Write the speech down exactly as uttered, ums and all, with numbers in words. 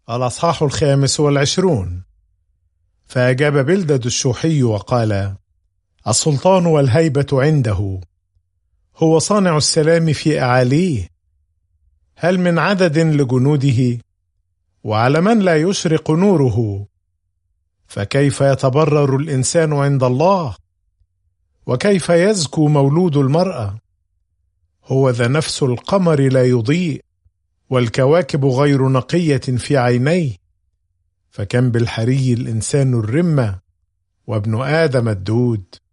الأصحاح الخامس والعشرون. فأجاب بلدد الشوحي وقال: السلطان والهيبة عنده، هو صانع السلام في أعاليه. هل من عدد لجنوده؟ وعلى من لا يشرق نوره؟ فكيف يتبرر الإنسان عند الله؟ وكيف يزكو مولود المرأة؟ هو ذا نفس القمر لا يضيء، والكواكب غير نقية في عينيه. فكم بالحري الإنسان الرمة، وابن آدم الدود.